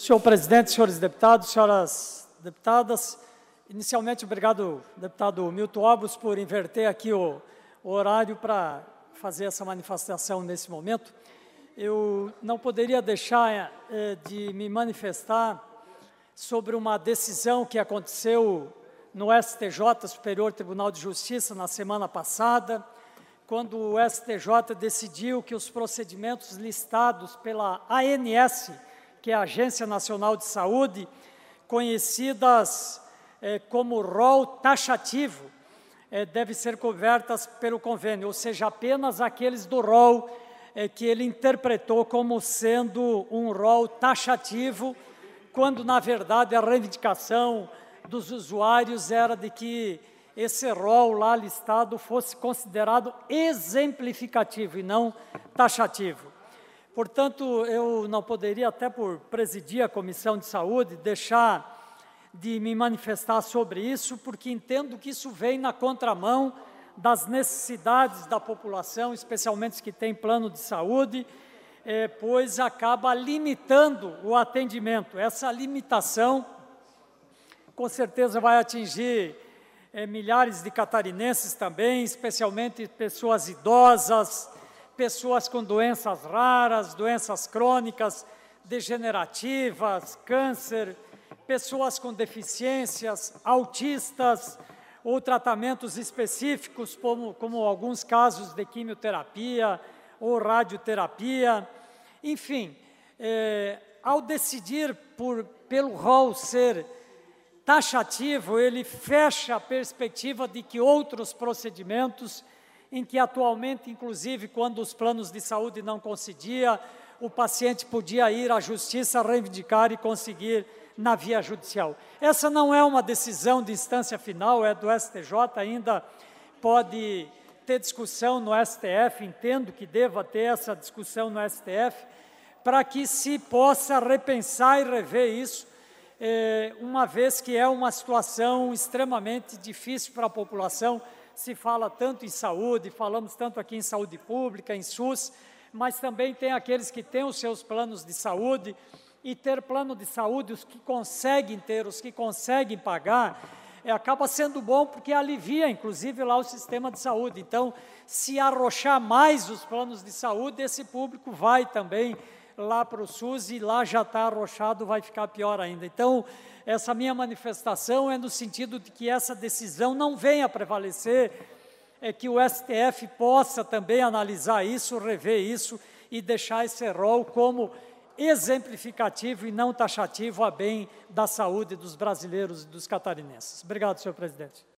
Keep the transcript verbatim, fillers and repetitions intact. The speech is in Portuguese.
Senhor presidente, senhores deputados, senhoras deputadas, inicialmente, obrigado, deputado Milton Obros, por inverter aqui o, o horário para fazer essa manifestação nesse momento. Eu não poderia deixar eh, de me manifestar sobre uma decisão que aconteceu no S T J, Superior Tribunal de Justiça, na semana passada, quando o S T J decidiu que os procedimentos listados pela A N S, que é a Agência Nacional de Saúde, conhecidas eh, como rol taxativo, eh, devem ser cobertas pelo convênio, ou seja, apenas aqueles do rol eh, que ele interpretou como sendo um rol taxativo, quando, na verdade, a reivindicação dos usuários era de que esse rol lá listado fosse considerado exemplificativo e não taxativo. Portanto, eu não poderia, até por presidir a Comissão de Saúde, deixar de me manifestar sobre isso, porque entendo que isso vem na contramão das necessidades da população, especialmente os que têm plano de saúde, eh, pois acaba limitando o atendimento. Essa limitação, com certeza, vai atingir eh, milhares de catarinenses também, especialmente pessoas idosas, pessoas com doenças raras, doenças crônicas, degenerativas, câncer, pessoas com deficiências, autistas, ou tratamentos específicos, como, como alguns casos de quimioterapia ou radioterapia. Enfim, eh, ao decidir por, pelo rol ser taxativo, ele fecha a perspectiva de que outros procedimentos, em que atualmente, inclusive, quando os planos de saúde não concediam, o paciente podia ir à justiça reivindicar e conseguir na via judicial. Essa não é uma decisão de instância final, é do S T J, ainda pode ter discussão no S T F, entendo que deva ter essa discussão no S T F, para que se possa repensar e rever isso, eh, uma vez que é uma situação extremamente difícil para a população. Se fala tanto em saúde, falamos tanto aqui em saúde pública, em SUS, mas também tem aqueles que têm os seus planos de saúde, e ter plano de saúde, os que conseguem ter, os que conseguem pagar, é, acaba sendo bom porque alivia, inclusive, lá o sistema de saúde. Então, se arrochar mais os planos de saúde, esse público vai também lá para o SUS e lá já está arrochado, vai ficar pior ainda. Então, essa minha manifestação é no sentido de que essa decisão não venha a prevalecer, é que o S T F possa também analisar isso, rever isso e deixar esse rol como exemplificativo e não taxativo a bem da saúde dos brasileiros e dos catarinenses. Obrigado, senhor presidente.